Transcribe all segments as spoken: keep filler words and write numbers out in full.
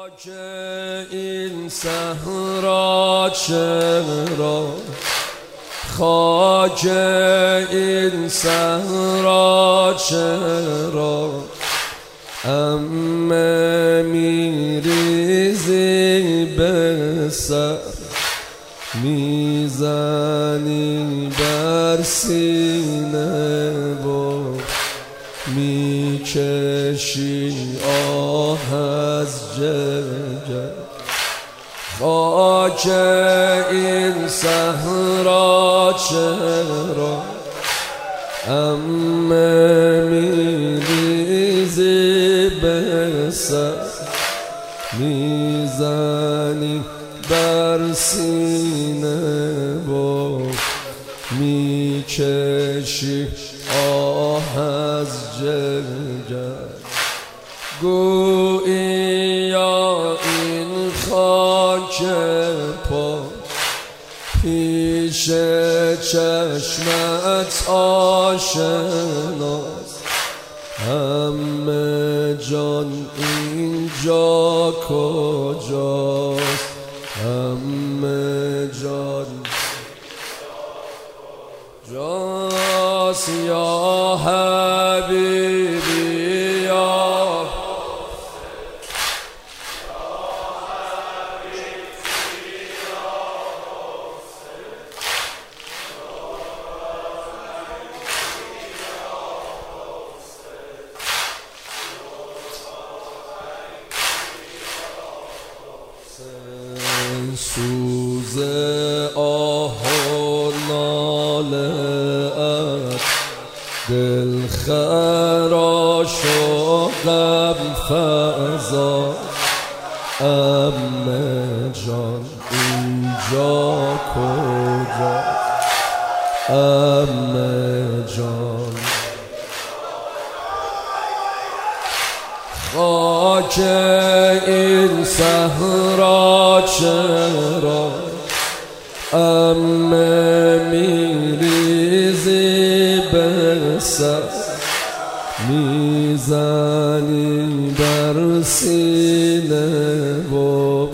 خاک این صحرا چرا، خاک این صحرا چرا امه میریزی به سر، میزنی بر سینه و میکشی آه از جگر. خاک این صحرا چرا امه میریزی به سر، میزنی بر سینه و میکشی آه از جگر. گوییا این خاک پا پیش چشمت آشناست، همه جان اینجا کجاست، همه جان جاست. یا حبیبی یا سوز آه و ناله ات دل خراش و غم فزا، امه جان اینجا کجا، امه جان. خاک این صحرا چرا امه میریزی به سر، میزنی بر سینه و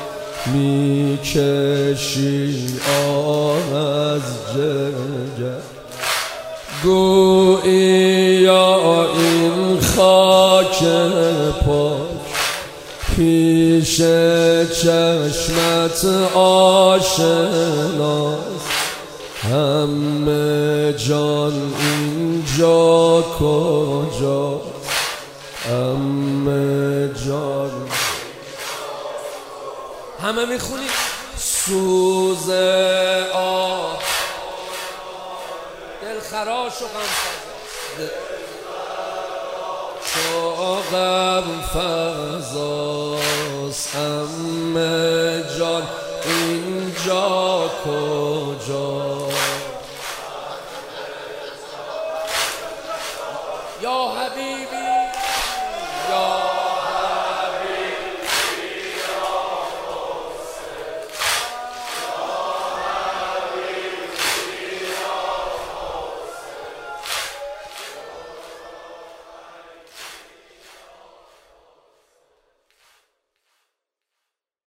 میکشی آه از جگر. گوییا این خاک پاک پیش چشمت آشناست، همه جان اینجا کجاست، همه جان. همه میخونی سوز آه دل خراش و غم غم فزاست، همه جان اینجا کجا. یا حبیبی